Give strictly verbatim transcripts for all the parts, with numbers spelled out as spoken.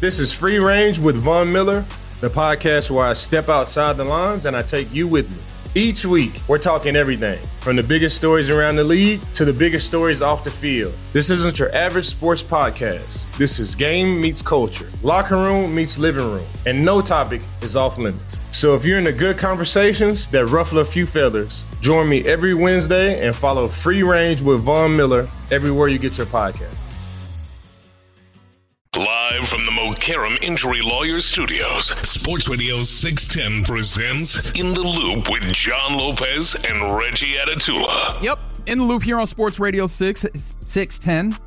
This is Free Range with Von Miller, the podcast where I step outside the lines and I take you with me. Each week, we're talking everything from the biggest stories around the league to the biggest stories off the field. This isn't your average sports podcast. This is game meets culture, locker room meets living room, and no topic is off limits. So if you're into good conversations that ruffle a few feathers, join me every Wednesday and follow Free Range with Von Miller everywhere you get your podcast. Live from the Mokaram Injury Lawyers Studios, Sports Radio six ten presents In the Loop with John Lopez and Reggie Atatula. Yep, In the Loop here on Sports Radio six, six ten.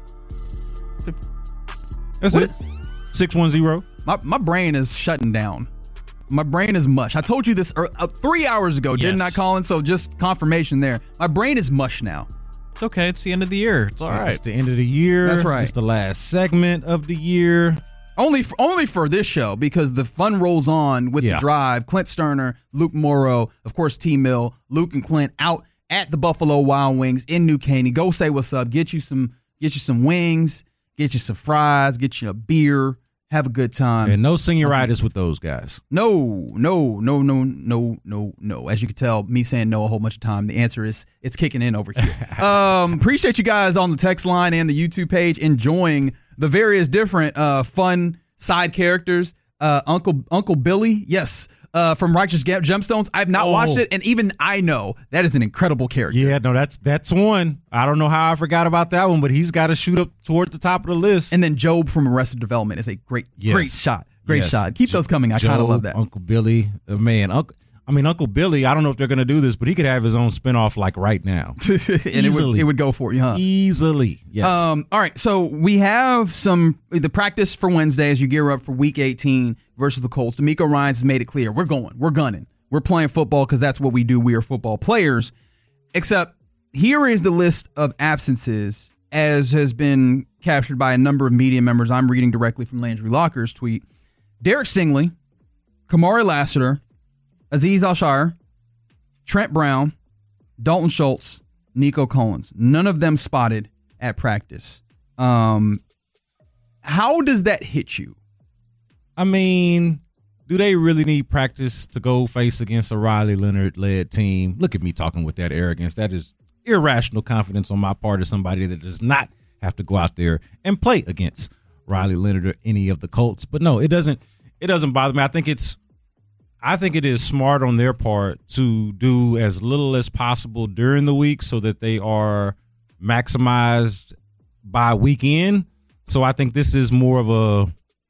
That's what? it. six one zero. My, my brain is shutting down. My brain is mush. I told you this er, uh, three hours ago, yes. Didn't I, Colin? So just confirmation there. My brain is mush now. It's okay. It's the end of the year. It's all right. It's the end of the year. That's right. It's the last segment of the year. Only for, only for this show, because the fun rolls on with yeah. the drive. Clint Sterner, Luke Morrow, of course, T-Mill, Luke and Clint out at the Buffalo Wild Wings in New Caney. Go say what's up. Get you some get you some wings. Get you some fries. Get you a beer. Have a good time. And no senioritis with those guys. No, no, no, no, no, no, no. As you can tell, me saying no a whole bunch of time, the answer is it's kicking in over here. um, appreciate you guys on the text line and the YouTube page enjoying the various different uh, fun side characters. Uh, Uncle Uncle Billy, yes, uh, from Righteous Gemstones. I've not oh. watched it, and even I know that is an incredible character. Yeah, no, that's that's one. I don't know how I forgot about that one, but he's got to shoot up toward the top of the list. And then Job from Arrested Development is a great, yes. great shot. Great yes. shot. Keep those coming. I kind of love that. Uncle Billy, uh, man, Uncle. I mean, Uncle Billy, I don't know if they're going to do this, but he could have his own spinoff like right now. and it would, it would go for you, huh? Easily, yes. Um, all right, so we have some the practice for Wednesday as you gear up for Week eighteen versus the Colts. DeMeco Ryans has made it clear. We're going. We're gunning. We're playing football because that's what we do. We are football players. Except here is the list of absences as has been captured by a number of media members. I'm reading directly from Landry Locker's tweet. Derek Stingley, Kamari Lassiter, Azeez Al-Shaair, Trent Brown, Dalton Schultz, Nico Collins. None of them spotted at practice. Um, how does that hit you? I mean, do they really need practice to go face against a Riley Leonard-led team? Look at me talking with that arrogance. That is irrational confidence on my part as somebody that does not have to go out there and play against Riley Leonard or any of the Colts. But no, it doesn't. It doesn't bother me. I think it's. I think it is smart on their part to do as little as possible during the week so that they are maximized by weekend. So I think this is more of a,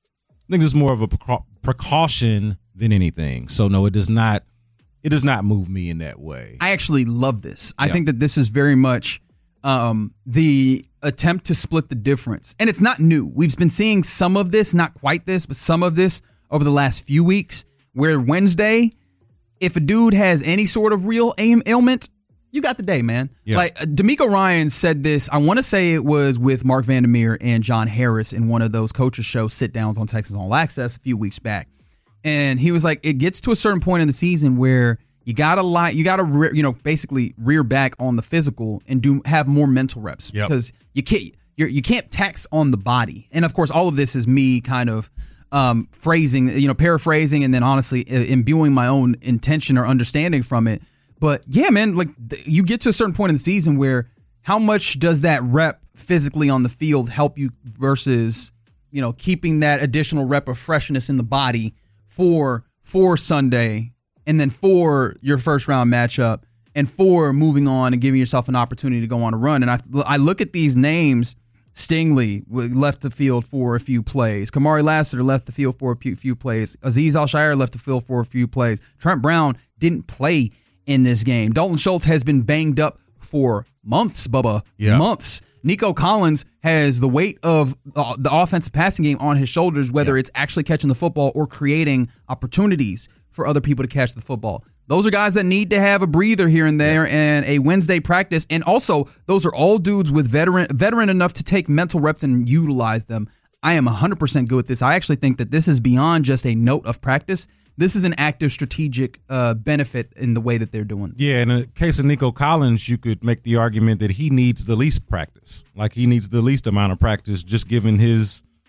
I think this is more of a precaution than anything. So no, it does not, it does not move me in that way. I actually love this. I yeah. think that this is very much um, the attempt to split the difference. And it's not new. We've been seeing some of this, not quite this, but some of this over the last few weeks. Where Wednesday, if a dude has any sort of real aim ailment, you got the day, man. Yeah. Like DeMeco Ryans said this, I want to say it was with Mark Vandermeer and John Harris in one of those coaches show sit downs on Texas All Access a few weeks back. And he was like, it gets to a certain point in the season where you got to lie, you got to, re- you know, basically rear back on the physical and do have more mental reps yep. because you can't, you're, you can't tax on the body. And of course, all of this is me kind of Um, phrasing, you know, paraphrasing, and then honestly imbuing my own intention or understanding from it. But yeah, man, like th- you get to a certain point in the season where how much does that rep physically on the field help you versus, you know, keeping that additional rep of freshness in the body for for Sunday and then for your first round matchup and for moving on and giving yourself an opportunity to go on a run. And I I look at these names. Stingley left the field for a few plays. Kamari Lassiter left the field for a few, few plays. Azeez Al-Shaair left the field for a few plays. Trent Brown didn't play in this game. Dalton Schultz has been banged up for months, Bubba. Yeah. Months. Nico Collins has the weight of uh, the offensive passing game on his shoulders, whether yeah. it's actually catching the football or creating opportunities for other people to catch the football. Those are guys that need to have a breather here and there and a Wednesday practice. And also, those are all dudes with veteran veteran enough to take mental reps and utilize them. I am one hundred percent good with this. I actually think that this is beyond just a note of practice. This is an active strategic uh, benefit in the way that they're doing this. Yeah, in the case of Nico Collins, you could make the argument that he needs the least practice. Like he needs the least amount of practice just given his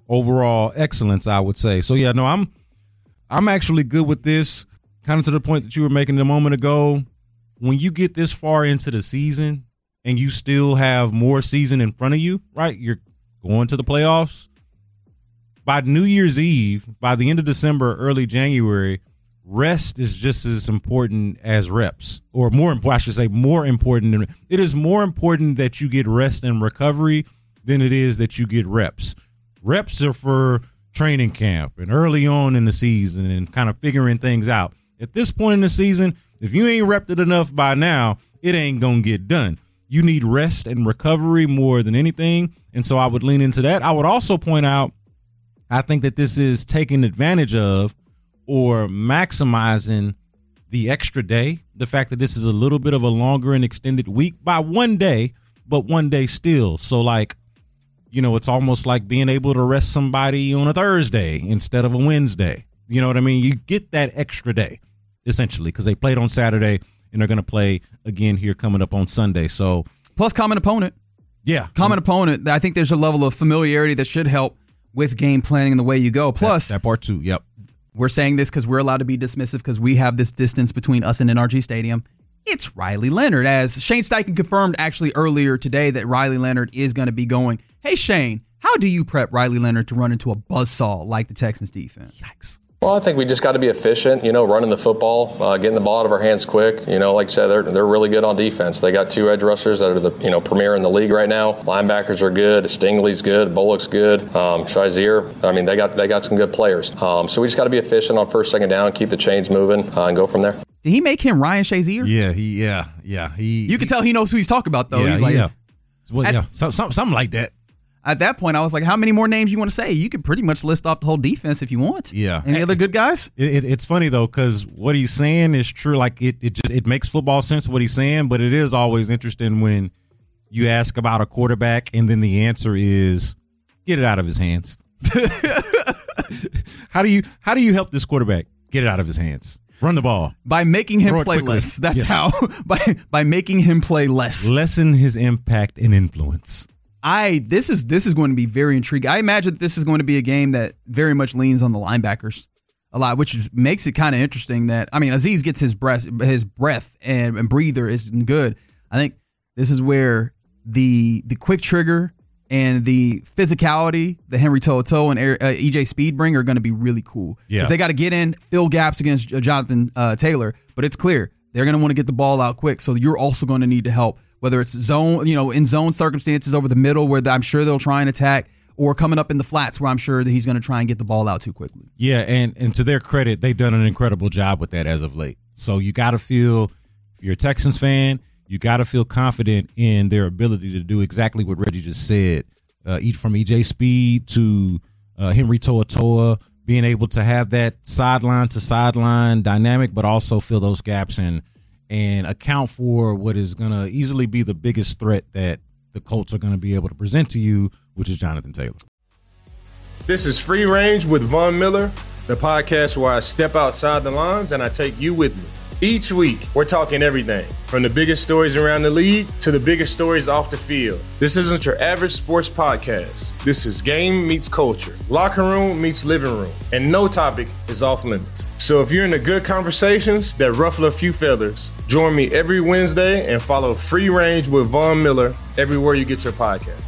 overall excellence, I would say. So yeah, no, I'm I'm actually good with this. Kind of to the point that you were making a moment ago. When you get this far into the season and you still have more season in front of you, right? You're going to the playoffs. By New Year's Eve, by the end of December, early January, rest is just as important as reps, or more important, I should say more important. Than, it is more important that you get rest and recovery than it is that you get reps. Reps are for training camp and early on in the season and kind of figuring things out. At this point in the season, if you ain't repped it enough by now, it ain't going to get done. You need rest and recovery more than anything, and so I would lean into that. I would also point out, I think that this is taking advantage of or maximizing the extra day, the fact that this is a little bit of a longer and extended week by one day, but one day still. So, like, you know, it's almost like being able to rest somebody on a Thursday instead of a Wednesday. You know what I mean? You get that extra day, essentially, because they played on Saturday and they're going to play again here coming up on Sunday. So, plus common opponent. Yeah. Common opponent. I think there's a level of familiarity that should help with game planning and the way you go. Plus, that, that part too, yep. We're saying this because we're allowed to be dismissive because we have this distance between us and N R G Stadium. It's Riley Leonard, as Shane Steichen confirmed actually earlier today that Riley Leonard is going to be going. Hey, Shane, how do you prep Riley Leonard to run into a buzzsaw like the Texans defense? Yikes. Well, I think we just got to be efficient, you know, running the football, uh, getting the ball out of our hands quick. You know, like I said, they're they're really good on defense. They got two edge rushers that are the, you know, premier in the league right now. Linebackers are good. Stingley's good. Bullock's good. Um, Shazier, I mean, they got they got some good players. Um, so we just got to be efficient on first, second down, keep the chains moving, uh, and go from there. Did he make him Ryan Shazier? Yeah, he, yeah, yeah. He. You can tell he knows who he's talking about, though. Yeah, he's like, yeah. Well, at, yeah, some, some, something like that. At that point, I was like, how many more names you want to say? You could pretty much list off the whole defense if you want. Yeah. Any other good guys? It, it, it's funny, though, because what he's saying is true. Like, it, it just it makes football sense what he's saying, but it is always interesting when you ask about a quarterback and then the answer is, get it out of his hands. how do you how do you help this quarterback get it out of his hands? Run the ball. By making him play quickly. less. That's yes. how. By by making him play less. Lessen his impact and influence. I this is this is going to be very intriguing. I imagine that this is going to be a game that very much leans on the linebackers a lot, which is, makes it kind of interesting. That I mean, Azeez gets his breath, his breath and, and breather is good. I think this is where the the quick trigger and the physicality that Henry To'oTo'o and uh, E J Speed bring are going to be really cool. Yeah, because they got to get in, fill gaps against Jonathan uh, Taylor, but it's clear they're going to want to get the ball out quick. So you're also going to need to help. Whether it's zone, you know, in zone circumstances over the middle where I'm sure they'll try and attack, or coming up in the flats where I'm sure that he's going to try and get the ball out too quickly. Yeah, and, and to their credit, they've done an incredible job with that as of late. So you got to feel, if you're a Texans fan, you got to feel confident in their ability to do exactly what Reggie just said. Uh, eat from E J Speed to uh, Henry To'oTo'o, being able to have that sideline to sideline dynamic, but also fill those gaps and and account for what is going to easily be the biggest threat that the Colts are going to be able to present to you, which is Jonathan Taylor. This is Free Range with Von Miller, the podcast where I step outside the lines and I take you with me. Each week, we're talking everything from the biggest stories around the league to the biggest stories off the field. This isn't your average sports podcast. This is game meets culture, locker room meets living room, and no topic is off limits. So if you're into good conversations that ruffle a few feathers, join me every Wednesday and follow Free Range with Von Miller everywhere you get your podcast.